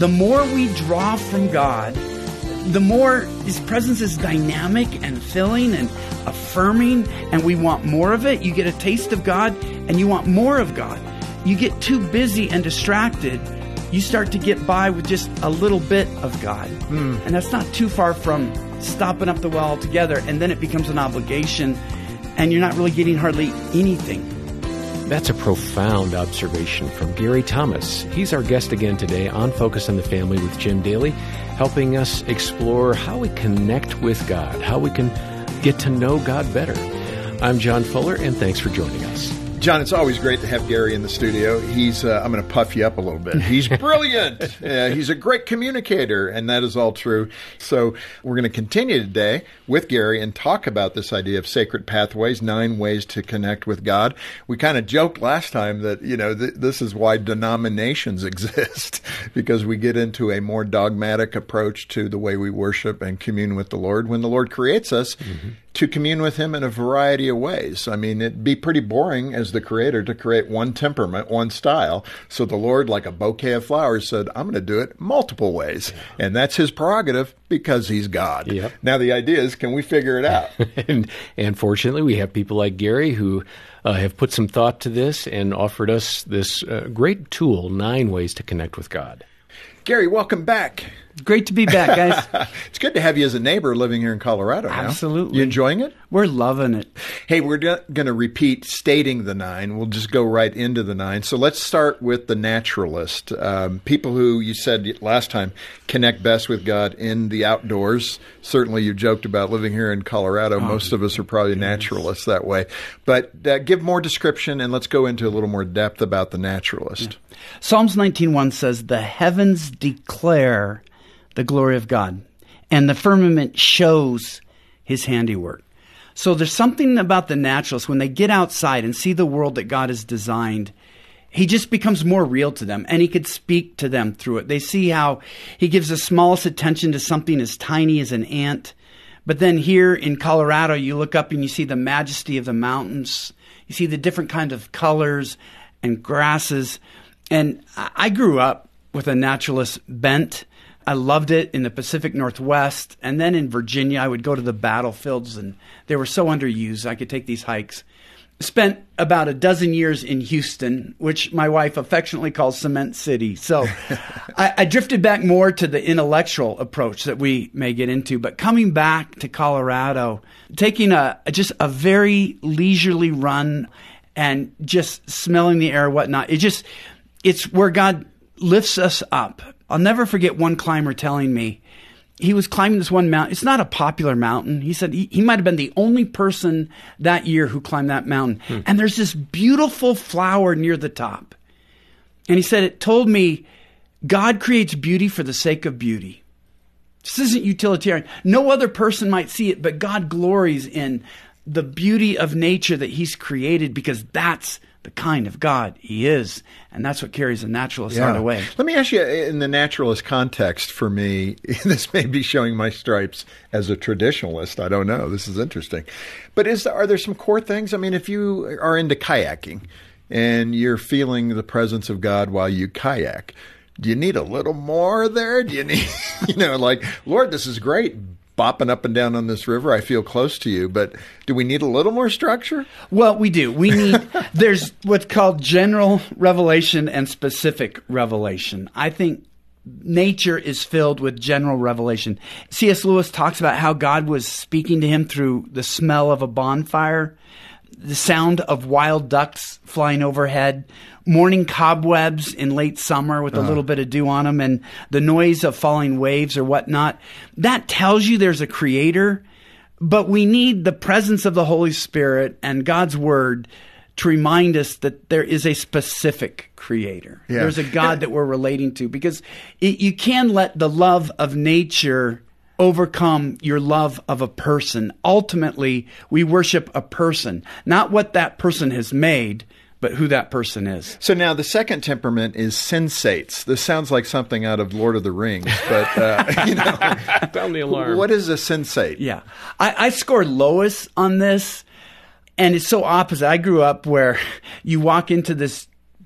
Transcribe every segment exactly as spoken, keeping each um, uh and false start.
the more we draw from God, the more His presence is dynamic and filling and affirming, and we want more of it. You get a taste of God, and you want more of God. You get too busy and distracted, you start to get by with just a little bit of God. Mm. And that's not too far from stopping up the well altogether, and then it becomes an obligation, and you're not really getting hardly anything. That's a profound observation from Gary Thomas. He's our guest again today on Focus on the Family with Jim Daly, helping us explore how we connect with God, how we can get to know God better. I'm John Fuller, and thanks for joining us. John, it's always great to have Gary in the studio. He's, uh, I'm going to puff you up a little bit. He's brilliant. uh, he's a great communicator, and that is all true. So we're going to continue today with Gary and talk about this idea of sacred pathways, nine ways to connect with God. We kind of joked last time that, you know, th- this is why denominations exist, because we get into a more dogmatic approach to the way we worship and commune with the Lord when the Lord creates us. Mm-hmm. to commune with Him in a variety of ways. I mean, it'd be pretty boring as the Creator to create one temperament, one style. So the Lord, like a bouquet of flowers, said, I'm going to do it multiple ways. Yeah. And that's His prerogative because He's God. Yep. Now, the idea is, can we figure it out? and, and fortunately, we have people like Gary who uh, have put some thought to this and offered us this uh, great tool, nine ways to connect with God. Gary, welcome back. Great to be back, guys. It's good to have you as a neighbor living here in Colorado now. Absolutely. You enjoying it? We're loving it. Hey, we're going to repeat stating the nine. We'll just go right into the nine. So let's start with the naturalist. Um, people who, you said last time, connect best with God in the outdoors. Certainly you joked about living here in Colorado. Oh, Most of us are probably naturalists that way. But uh, give more description, and let's go into a little more depth about the naturalist. Yeah. Psalms nineteen one says, the heavens declare the glory of God, and the firmament shows His handiwork. So there's something about the naturalists, when they get outside and see the world that God has designed, He just becomes more real to them, and He could speak to them through it. They see how He gives the smallest attention to something as tiny as an ant. But then here in Colorado, you look up and you see the majesty of the mountains. You see the different kinds of colors and grasses. And I grew up with a naturalist bent. I loved it in the Pacific Northwest. And then in Virginia, I would go to the battlefields, and they were so underused. I could take these hikes. Spent about a dozen years in Houston, which my wife affectionately calls Cement City. So I, I drifted back more to the intellectual approach that we may get into. But coming back to Colorado, taking a just a very leisurely run and just smelling the air and whatnot, it just it's where God lifts us up. I'll never forget one climber telling me, he was climbing this one mountain. It's not a popular mountain. He said he, he might have been the only person that year who climbed that mountain. Hmm. And there's this beautiful flower near the top. And he said, it told me, God creates beauty for the sake of beauty. This isn't utilitarian. No other person might see it, but God glories in the beauty of nature that He's created, because that's the kind of God He is. And that's what carries the naturalist yeah. out away. Let me ask you, in the naturalist context for me, this may be showing my stripes as a traditionalist. I don't know. This is interesting. But is are there some core things? I mean, if you are into kayaking and you're feeling the presence of God while you kayak, do you need a little more there? Do you need, you know, like, Lord, this is great, bopping up and down on this river, I feel close to you, but do we need a little more structure? Well, we do. We need, there's what's called general revelation and specific revelation. I think nature is filled with general revelation. C S Lewis talks about how God was speaking to him through the smell of a bonfire, the sound of wild ducks flying overhead, morning cobwebs in late summer with a uh-huh. little bit of dew on them, and the noise of falling waves or whatnot. That tells you there's a creator, but we need the presence of the Holy Spirit and God's Word to remind us that there is a specific creator. Yeah. There's a God that we're relating to, because it, you can let the love of nature overcome your love of a person. Ultimately, we worship a person, not what that person has made, but who that person is. So now the second temperament is sensates. This sounds like something out of Lord of the Rings, but uh, you know, sound the alarm. What is a sensate? Yeah, I, I scored lowest on this, and it's so opposite. I grew up where you walk into this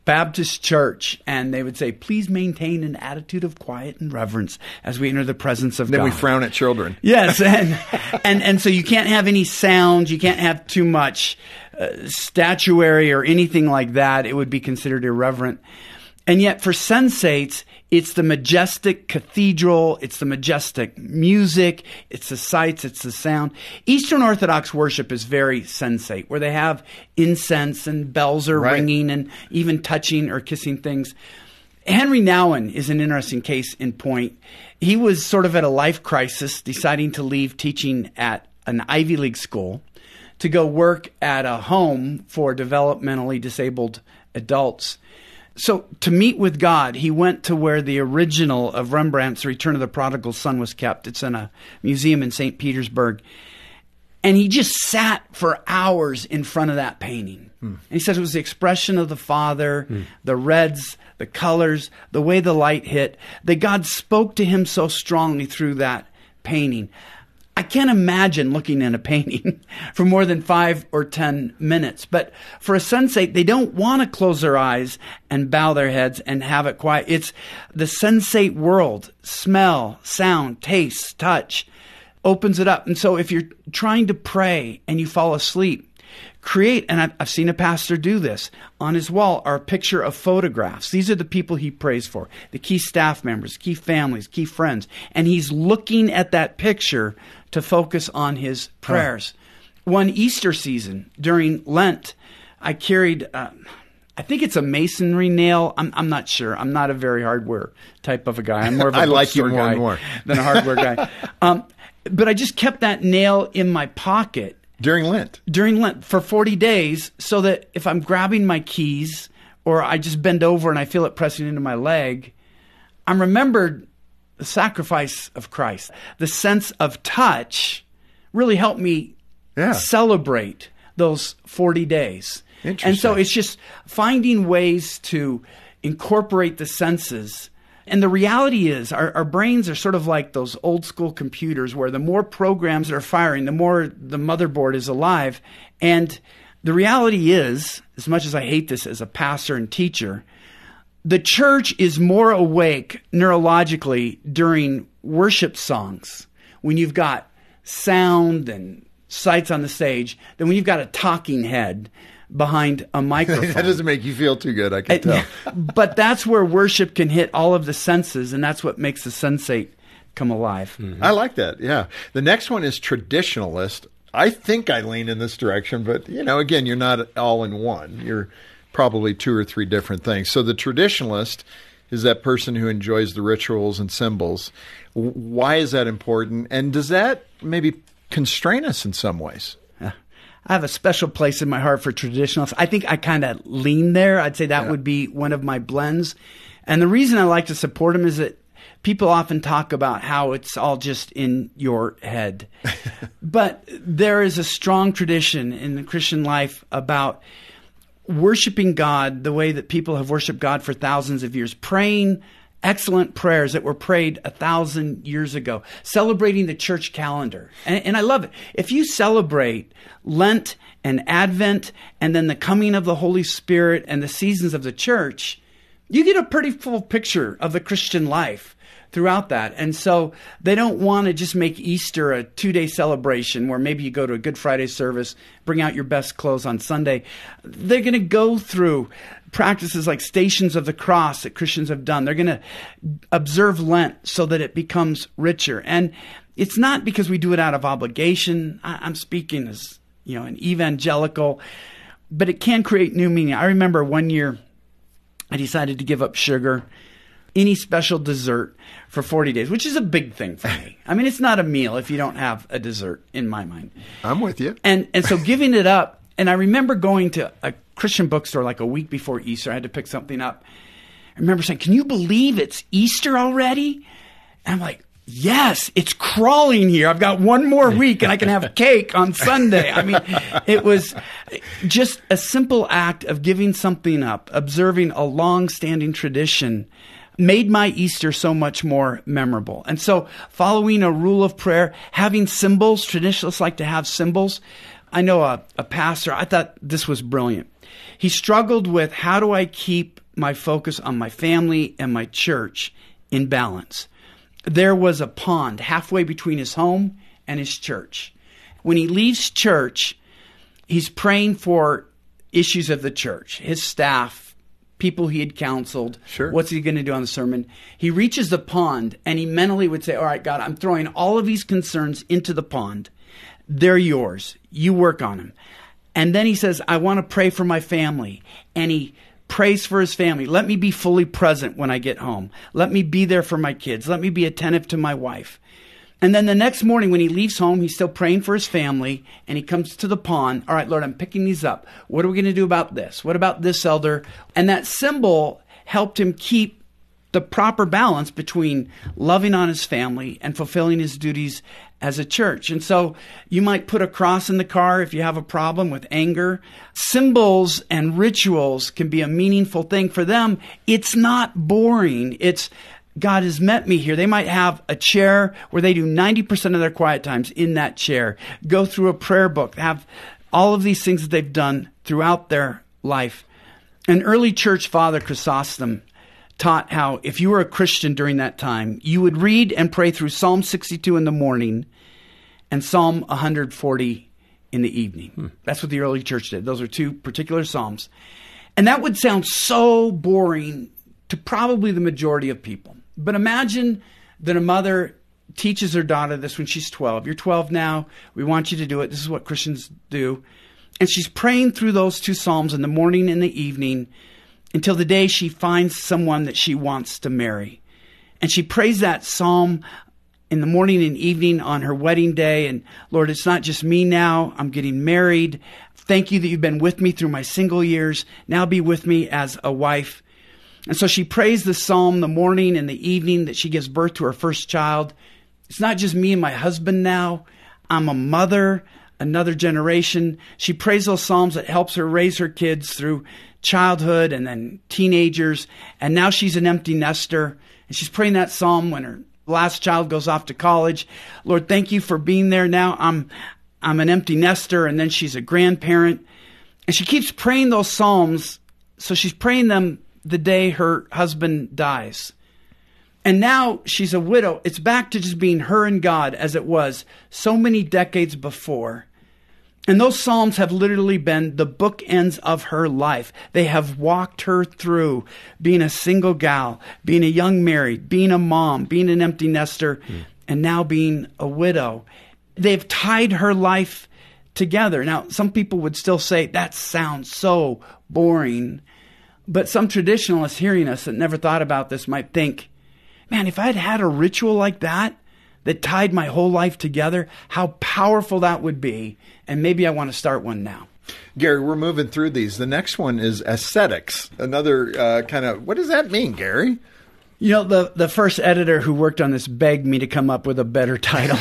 Baptist church, and they would say, please maintain an attitude of quiet and reverence as we enter the presence of then God. Then we frown at children. Yes, and, and and so you can't have any sound, you can't have too much uh, statuary or anything like that. It would be considered irreverent. And yet for sensates, it's the majestic cathedral, it's the majestic music, it's the sights, it's the sound. Eastern Orthodox worship is very sensate, where they have incense and bells are right. ringing and even touching or kissing things. Henry Nouwen is an interesting case in point. He was sort of at a life crisis, deciding to leave teaching at an Ivy League school to go work at a home for developmentally disabled adults. So to meet with God, he went to where the original of Rembrandt's Return of the Prodigal Son was kept. It's in a museum in Saint Petersburg. And he just sat for hours in front of that painting. Hmm. And he said it was the expression of the Father, hmm. the reds, the colors, the way the light hit, that God spoke to him so strongly through that painting. I can't imagine looking at a painting for more than five or ten minutes. But for a sensate, they don't want to close their eyes and bow their heads and have it quiet. It's the sensate world. Smell, sound, taste, touch opens it up. And so if you're trying to pray and you fall asleep, create, and I've, I've seen a pastor do this, on his wall are a picture of photographs. These are the people he prays for, the key staff members, key families, key friends. And he's looking at that picture to focus on his prayers. Huh. One Easter season during Lent, I carried, uh, I think it's a masonry nail. I'm, I'm not sure. I'm not a very hardware type of a guy. I'm more of a I like you bookstore more guy and more. than a hardware guy. Um, but I just kept that nail in my pocket. During Lent? During Lent for forty days, so that if I'm grabbing my keys or I just bend over and I feel it pressing into my leg, I'm remembered the sacrifice of Christ. The sense of touch really helped me yeah. celebrate those forty days. Interesting. And so it's just finding ways to incorporate the senses. And the reality is our, our brains are sort of like those old school computers where the more programs that are firing, the more the motherboard is alive. And the reality is, as much as I hate this as a pastor and teacher, the church is more awake neurologically during worship songs when you've got sound and sights on the stage than when you've got a talking head behind a microphone. That doesn't make you feel too good, I can tell. But that's where worship can hit all of the senses, and that's what makes the sensate come alive. Mm-hmm. I like that, yeah. The next one is traditionalist. I think I lean in this direction, but, you know, again, you're not all in one. You're probably two or three different things. So the traditionalist is that person who enjoys the rituals and symbols. Why is that important? And does that maybe constrain us in some ways? I have a special place in my heart for traditionalists. I think I kind of lean there. I'd say that yeah. would be one of my blends. And the reason I like to support them is that people often talk about how it's all just in your head. But there is a strong tradition in the Christian life about worshiping God the way that people have worshiped God for thousands of years, praying excellent prayers that were prayed a thousand years ago, celebrating the church calendar. And, and I love it. If you celebrate Lent and Advent and then the coming of the Holy Spirit and the seasons of the church, you get a pretty full picture of the Christian life throughout that. And so they don't want to just make Easter a two-day celebration where maybe you go to a Good Friday service, bring out your best clothes on Sunday. They're going to go through practices like Stations of the Cross that Christians have done. They're going to observe Lent so that it becomes richer. And it's not because we do it out of obligation. I'm speaking as, you know, an evangelical, but it can create new meaning. I remember one year I decided to give up sugar, any special dessert for forty days, which is a big thing for me. I mean, it's not a meal if you don't have a dessert in my mind. I'm with you. And and so giving it up, and I remember going to a Christian bookstore like a week before Easter. I had to pick something up. I remember saying, "Can you believe it's Easter already?" And I'm like, yes, it's crawling here. I've got one more week and I can have cake on Sunday. I mean, it was just a simple act of giving something up, observing a long-standing tradition, made my Easter so much more memorable. And so following a rule of prayer, having symbols, traditionalists like to have symbols. I know a, a pastor, I thought this was brilliant. He struggled with, how do I keep my focus on my family and my church in balance. There was a pond halfway between his home and his church. When he leaves church, he's praying for issues of the church, his staff, people he had counseled. Sure. What's he going to do on the sermon? He reaches the pond and he mentally would say, all right, God, I'm throwing all of these concerns into the pond. They're yours. You work on them. And then he says, I want to pray for my family. And he prays for his family. Let me be fully present when I get home. Let me be there for my kids. Let me be attentive to my wife. And then the next morning when he leaves home, he's still praying for his family, and he comes to the pond. All right, Lord, I'm picking these up. What are we going to do about this? What about this elder? And that symbol helped him keep the proper balance between loving on his family and fulfilling his duties as a church. And so you might put a cross in the car if you have a problem with anger. Symbols and rituals can be a meaningful thing for them. It's not boring. It's God has met me here. They might have a chair where they do ninety percent of their quiet times in that chair, go through a prayer book, have all of these things that they've done throughout their life. An early church father, Chrysostom, taught how if you were a Christian during that time, you would read and pray through Psalm sixty-two in the morning and Psalm one forty in the evening. Hmm. That's what the early church did. Those are two particular psalms. And that would sound so boring to probably the majority of people. But imagine that a mother teaches her daughter this when she's twelve. You're twelve now. We want you to do it. This is what Christians do. And she's praying through those two psalms in the morning and the evening until the day she finds someone that she wants to marry. And she prays that psalm in the morning and evening on her wedding day. And Lord, it's not just me now. I'm getting married. Thank you that you've been with me through my single years. Now be with me as a wife. And so she prays the psalm the morning and the evening that she gives birth to her first child. It's not just me and my husband now. I'm a mother, another generation. She prays those psalms that helps her raise her kids through childhood and then teenagers. And now she's an empty nester. And she's praying that psalm when her last child goes off to college. Lord, thank you for being there. Now I'm, I'm an empty nester. And then she's a grandparent. And she keeps praying those psalms. So she's praying them the day her husband dies. And now she's a widow. It's back to just being her and God as it was so many decades before. And those psalms have literally been the bookends of her life. They have walked her through being a single gal, being a young married, being a mom, being an empty nester, mm. and now being a widow. They've tied her life together. Now, some people would still say, that sounds so boring. But some traditionalists hearing us that never thought about this might think, man, if I had had a ritual like that, that tied my whole life together, how powerful that would be. And maybe I want to start one now. Gary, we're moving through these. The next one is ascetics. Another uh, kind of, what does that mean, Gary? You know, the, the first editor who worked on this begged me to come up with a better title.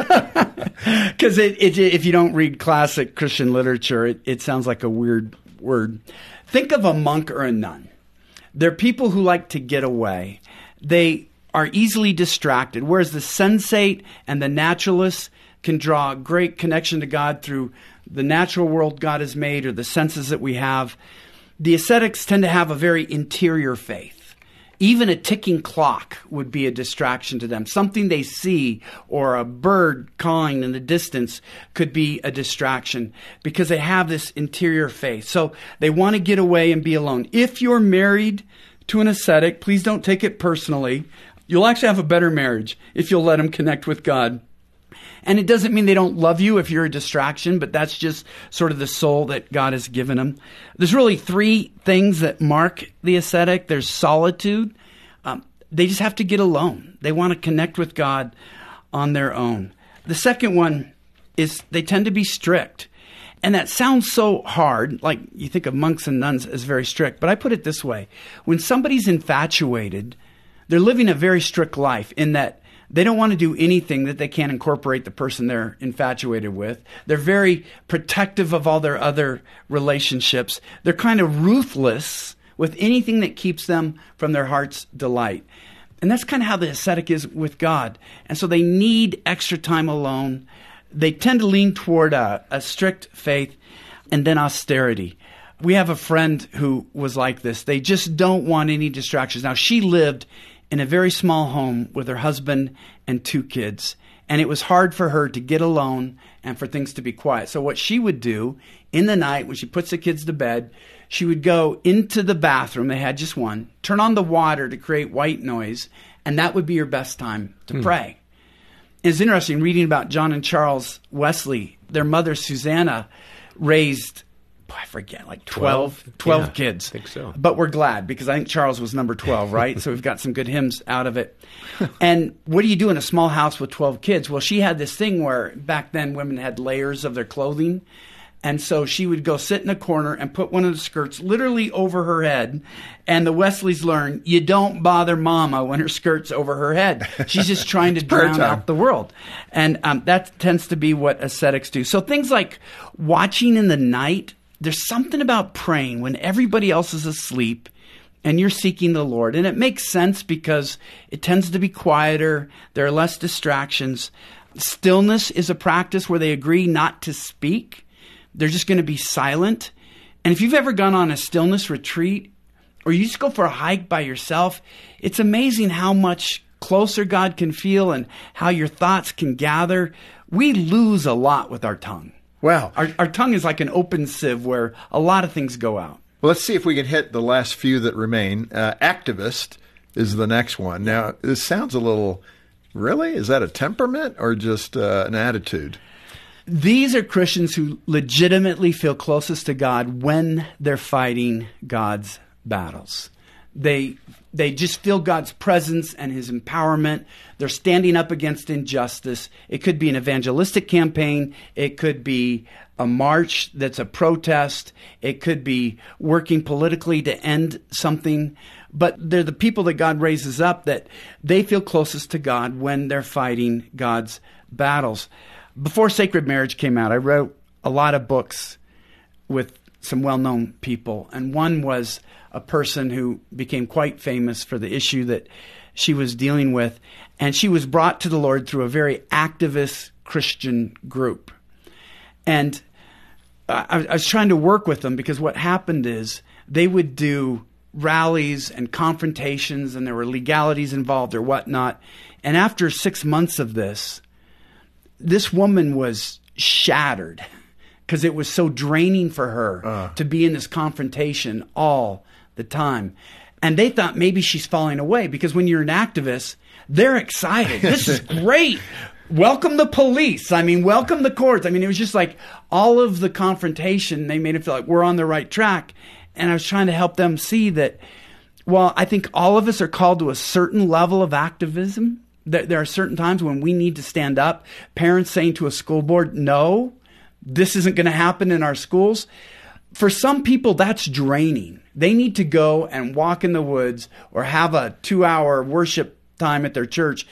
Because it, it, if you don't read classic Christian literature, it, it sounds like a weird word. Think of a monk or a nun. They're people who like to get away. They are easily distracted, whereas the sensate and the naturalist can draw a great connection to God through the natural world God has made or the senses that we have. The ascetics tend to have a very interior faith. Even a ticking clock would be a distraction to them. Something they see or a bird calling in the distance could be a distraction because they have this interior faith. So they want to get away and be alone. If you're married to an ascetic, please don't take it personally. You'll actually have a better marriage if you'll let them connect with God. And it doesn't mean they don't love you if you're a distraction, but that's just sort of the soul that God has given them. There's really three things that mark the ascetic. There's solitude. Um, they just have to get alone. They want to connect with God on their own. The second one is they tend to be strict. And that sounds so hard, like you think of monks and nuns as very strict. But I put it this way. When somebody's infatuated, they're living a very strict life in that they don't want to do anything that they can't incorporate the person they're infatuated with. They're very protective of all their other relationships. They're kind of ruthless with anything that keeps them from their heart's delight. And that's kind of how the ascetic is with God. And so they need extra time alone. They tend to lean toward a, a strict faith and then austerity. We have a friend who was like this. They just don't want any distractions. Now, she lived in a very small home with her husband and two kids, and it was hard for her to get alone and for things to be quiet. So what she would do in the night when she puts the kids to bed, she would go into the bathroom, they had just one, turn on the water to create white noise, and that would be her best time to hmm. pray. It's interesting reading about John and Charles Wesley. Their mother, Susanna, raised, I forget, like twelve, twelve yeah, kids. I think so. But we're glad because I think Charles was number twelve, right? So we've got some good hymns out of it. And what do you do in a small house with twelve kids? Well, she had this thing where back then women had layers of their clothing. And so she would go sit in a corner and put one of the skirts literally over her head. And the Wesleys learn, you don't bother mama when her skirt's over her head. She's just trying to drown time. out the world. And um, that tends to be what ascetics do. So things like watching in the night, there's something about praying when everybody else is asleep and you're seeking the Lord. And it makes sense because it tends to be quieter. There are less distractions. Stillness is a practice where they agree not to speak. They're just going to be silent. And if you've ever gone on a stillness retreat or you just go for a hike by yourself, it's amazing how much closer God can feel and how your thoughts can gather. We lose a lot with our tongue. Wow. Our, our tongue is like an open sieve where a lot of things go out. Well, let's see if we can hit the last few that remain. Uh, activist is the next one. Now, this sounds a little, really? Is that a temperament or just uh, an attitude? These are Christians who legitimately feel closest to God when they're fighting God's battles. They they just feel God's presence and his empowerment. They're standing up against injustice. It could be an evangelistic campaign. It could be a march that's a protest. It could be working politically to end something. But they're the people that God raises up that they feel closest to God when they're fighting God's battles. Before Sacred Marriage came out, I wrote a lot of books with some well-known people. And one was a person who became quite famous for the issue that she was dealing with. And she was brought to the Lord through a very activist Christian group. And I, I was trying to work with them because what happened is they would do rallies and confrontations and there were legalities involved or whatnot. And after six months of this, this woman was shattered because it was so draining for her uh. to be in this confrontation all the time. And they thought maybe she's falling away because when you're an activist, they're excited. This is great. Welcome the police. I mean, welcome the courts. I mean, it was just like all of the confrontation, they made it feel like we're on the right track. And I was trying to help them see that, well, I think all of us are called to a certain level of activism. There are certain times when we need to stand up. Parents saying to a school board, no, this isn't going to happen in our schools. For some people, that's draining. They need to go and walk in the woods or have a two-hour worship time at their church.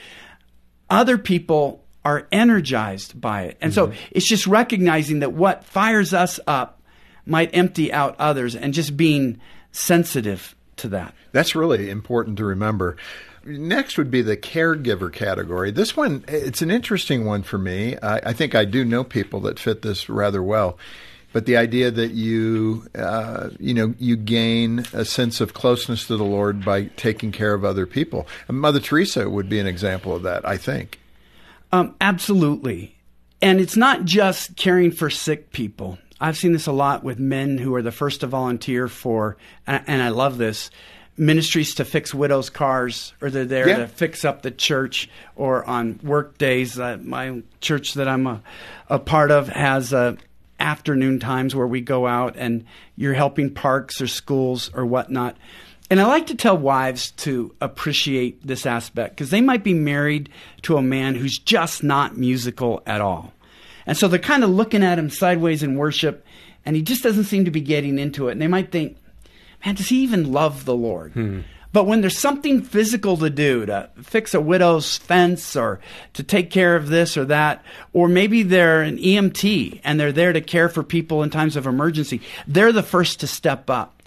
Other people are energized by it. And mm-hmm. so it's just recognizing that what fires us up might empty out others and just being sensitive to that. That's really important to remember. Next would be the caregiver category. This one, it's an interesting one for me. I, I think I do know people that fit this rather well. But the idea that you, uh, you know, you gain a sense of closeness to the Lord by taking care of other people. And Mother Teresa would be an example of that, I think. Um, absolutely. And it's not just caring for sick people. I've seen this a lot with men who are the first to volunteer for, and I love this, ministries to fix widows' cars, or they're there yeah. to fix up the church, or on work days. Uh, my church that I'm a, a part of has uh, afternoon times where we go out and you're helping parks or schools or whatnot. And I like to tell wives to appreciate this aspect because they might be married to a man who's just not musical at all. And so they're kind of looking at him sideways in worship, and he just doesn't seem to be getting into it. And they might think, man, does he even love the Lord? Hmm. But when there's something physical to do, to fix a widow's fence or to take care of this or that, or maybe they're an E M T and they're there to care for people in times of emergency, they're the first to step up.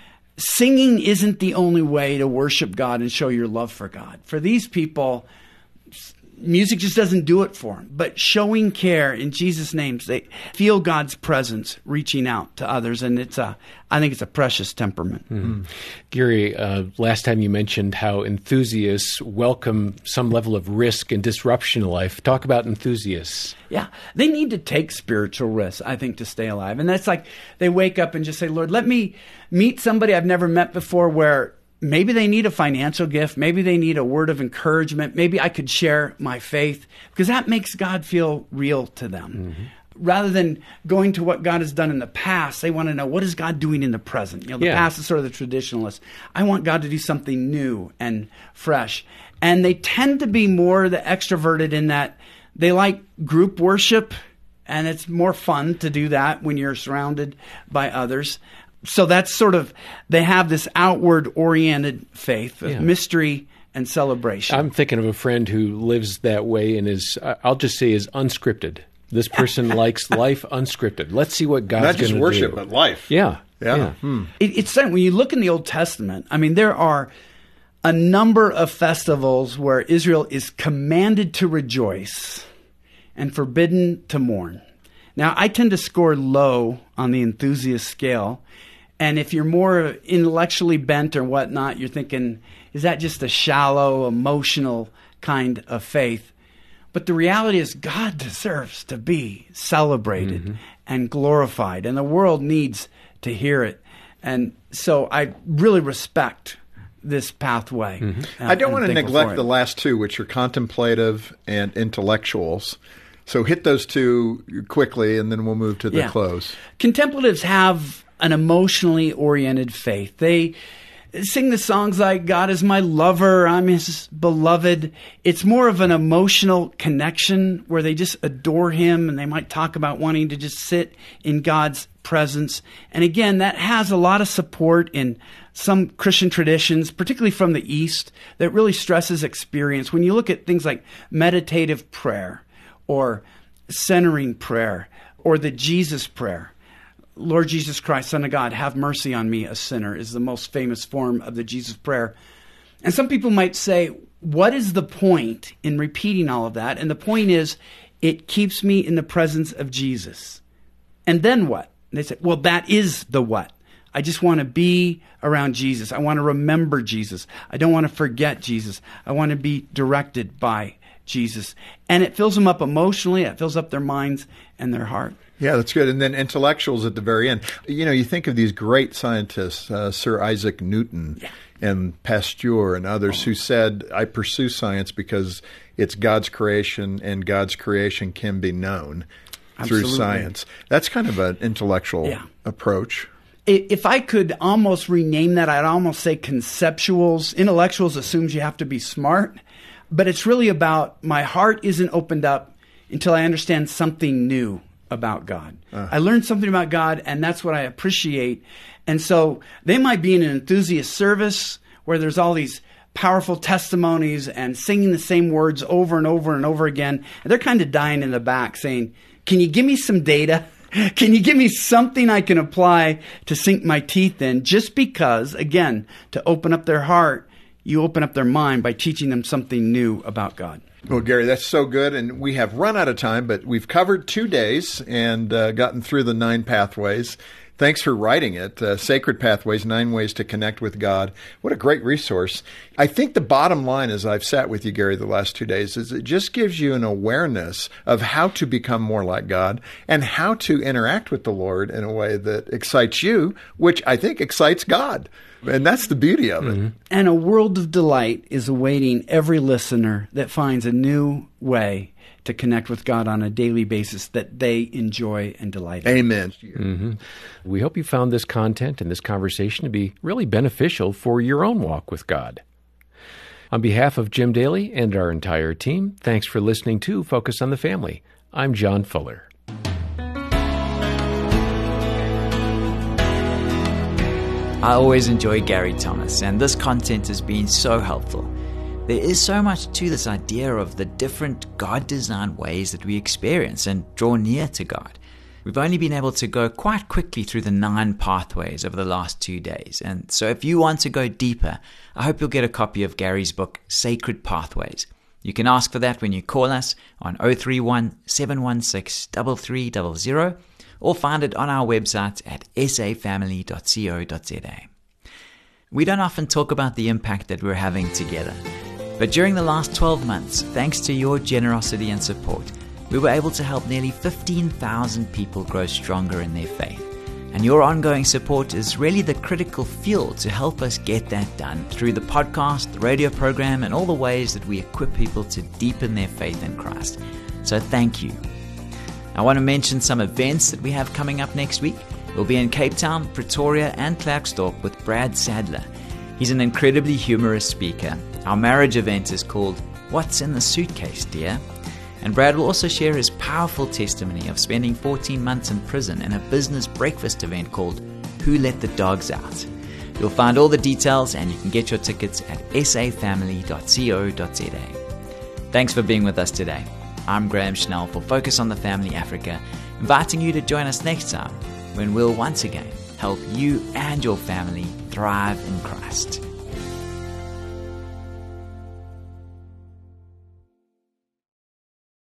Singing isn't the only way to worship God and show your love for God. For these people, music just doesn't do it for them. But showing care in Jesus' names, they feel God's presence reaching out to others, and it's a, I think it's a precious temperament. Mm-hmm. Gary, uh, last time you mentioned how enthusiasts welcome some level of risk and disruption in life. Talk about enthusiasts. Yeah, they need to take spiritual risks, I think, to stay alive. And that's like they wake up and just say, Lord, let me meet somebody I've never met before where maybe they need a financial gift. Maybe they need a word of encouragement. Maybe I could share my faith, because that makes God feel real to them. Mm-hmm. Rather than going to what God has done in the past, they want to know, what is God doing in the present? You know, the yeah. past is sort of the traditionalist. I want God to do something new and fresh. And they tend to be more the extroverted in that they like group worship, and it's more fun to do that when you're surrounded by others. So that's sort of, they have this outward-oriented faith of yeah. mystery and celebration. I'm thinking of a friend who lives that way and is, I'll just say, is unscripted. This person likes life unscripted. Let's see what God's going to do. Not just worship, but life. Yeah. Yeah. yeah. Hmm. It, it's when you look in the Old Testament, I mean, there are a number of festivals where Israel is commanded to rejoice and forbidden to mourn. Now, I tend to score low on the enthusiast scale. And if you're more intellectually bent or whatnot, you're thinking, is that just a shallow, emotional kind of faith? But the reality is God deserves to be celebrated mm-hmm. and glorified, and the world needs to hear it. And so I really respect this pathway. Mm-hmm. Uh, I don't want to neglect the last two, which are contemplative and intellectuals. So hit those two quickly, and then we'll move to the yeah. close. Contemplatives have an emotionally oriented faith. They sing the songs like, God is my lover, I'm his beloved. It's more of an emotional connection where they just adore him, and they might talk about wanting to just sit in God's presence. And again, that has a lot of support in some Christian traditions, particularly from the East, that really stresses experience. When you look at things like meditative prayer or centering prayer or the Jesus prayer, Lord Jesus Christ, Son of God, have mercy on me, a sinner, is the most famous form of the Jesus prayer. And some people might say, what is the point in repeating all of that? And the point is, it keeps me in the presence of Jesus. And then what? And they say, well, that is the what. I just want to be around Jesus. I want to remember Jesus. I don't want to forget Jesus. I want to be directed by Jesus. And it fills them up emotionally. It fills up their minds and their heart. Yeah, that's good. And then intellectuals at the very end. You know, you think of these great scientists, uh, Sir Isaac Newton yeah. and Pasteur and others oh. who said, I pursue science because it's God's creation and God's creation can be known Absolutely. Through science. That's kind of an intellectual yeah. approach. If I could almost rename that, I'd almost say conceptuals. Intellectuals assumes you have to be smart, but it's really about my heart isn't opened up until I understand something new about God. Uh. I learned something about God, and that's what I appreciate. And so they might be in an enthusiast service where there's all these powerful testimonies and singing the same words over and over and over again. And they're kind of dying in the back saying, can you give me some data? Can you give me something I can apply to sink my teeth in? Just because, again, to open up their heart, you open up their mind by teaching them something new about God. Well, Gary, that's so good. And we have run out of time, but we've covered two days and uh, gotten through the nine pathways. Thanks for writing it. Uh, Sacred Pathways, Nine Ways to Connect with God. What a great resource. I think the bottom line, as I've sat with you, Gary, the last two days, is it just gives you an awareness of how to become more like God and how to interact with the Lord in a way that excites you, which I think excites God. And that's the beauty of it. Mm-hmm. And a world of delight is awaiting every listener that finds a new way to connect with God on a daily basis that they enjoy and delight in. Amen. Mm-hmm. We hope you found this content and this conversation to be really beneficial for your own walk with God. On behalf of Jim Daly and our entire team, thanks for listening to Focus on the Family. I'm John Fuller. I always enjoy Gary Thomas, and this content has been so helpful. There is so much to this idea of the different God-designed ways that we experience and draw near to God. We've only been able to go quite quickly through the nine pathways over the last two days. And so if you want to go deeper, I hope you'll get a copy of Gary's book, Sacred Pathways. You can ask for that when you call us on oh three one, seven one six, three three zero zero or find it on our website at s a family dot co dot z a. We don't often talk about the impact that we're having together, but during the last twelve months, thanks to your generosity and support, we were able to help nearly fifteen thousand people grow stronger in their faith. And your ongoing support is really the critical fuel to help us get that done through the podcast, the radio program, and all the ways that we equip people to deepen their faith in Christ. So thank you. I want to mention some events that we have coming up next week. We'll be in Cape Town, Pretoria, and Klerksdorp with Brad Sadler. He's an incredibly humorous speaker. Our marriage event is called What's in the Suitcase, Dear? And Brad will also share his powerful testimony of spending fourteen months in prison in a business breakfast event called Who Let the Dogs Out? You'll find all the details and you can get your tickets at s a family dot co dot z a. Thanks for being with us today. I'm Graham Schnell for Focus on the Family Africa, inviting you to join us next time when we'll once again help you and your family thrive in Christ.